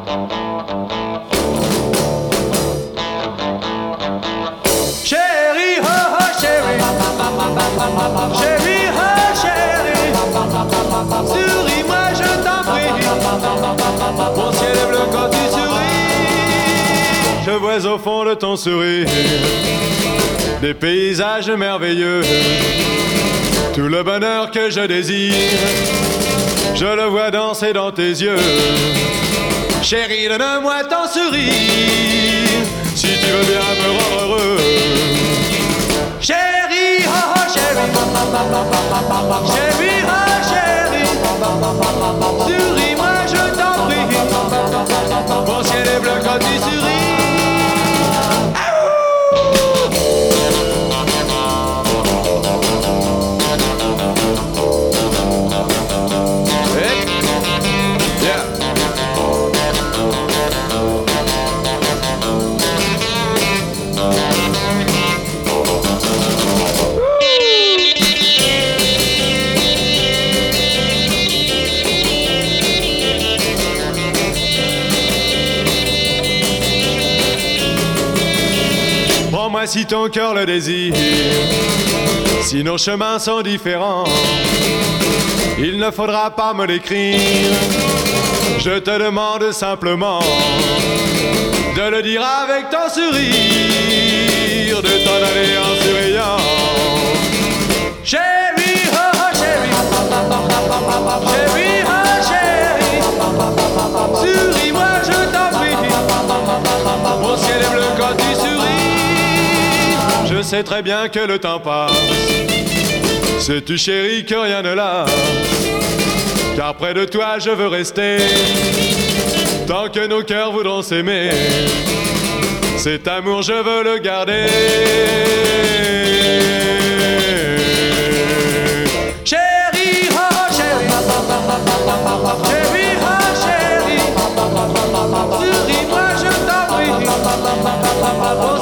Chérie, oh oh chérie, chérie, oh chérie, souris-moi je t'en prie, mon ciel est bleu quand tu souris. Je vois au fond de ton sourire des paysages merveilleux, tout le bonheur que je désire, je le vois danser dans tes yeux. Chérie, donne-moi ton sourire, si tu veux bien me rendre heureux. Chérie, oh oh chérie, chérie, oh chérie, souris-moi je t'en prie, mon ciel est bleu quand tu souris. Prends-moi si ton cœur le désire, si nos chemins sont différents, il ne faudra pas me l'écrire, je te demande simplement de le dire avec ton sourire, de t'en aller en souriant. Chérie, oh oh chérie, chérie, oh chérie, souris-moi je t'en prie, mon ciel est bleu quand tu souris. Je sais très bien que le temps passe, sais-tu chérie que rien ne lasse, car près de toi je veux rester, tant que nos cœurs voudront s'aimer, cet amour je veux le garder. Chérie, oh oh chérie, chérie, oh chérie, souris-moi je t'en prie,